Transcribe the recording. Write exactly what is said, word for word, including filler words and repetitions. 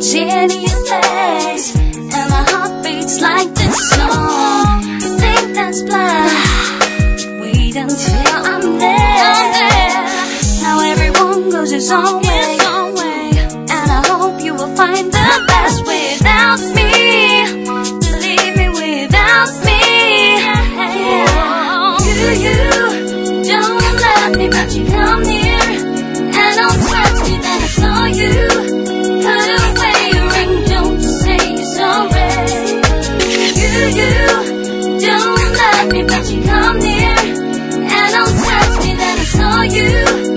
seeing your face, and my heart beats like this song. You think that's blind? Wait until I'm there. Now everyone goes his own way, and I hope you will find the best without me. Believe me, without me. Yeah. You, you don't love me, but you come near, and don't touch me, then I saw you. Put away your ring, don't say you're sorry. You, you don't love me, but you come near, and don't touch me, then I saw you.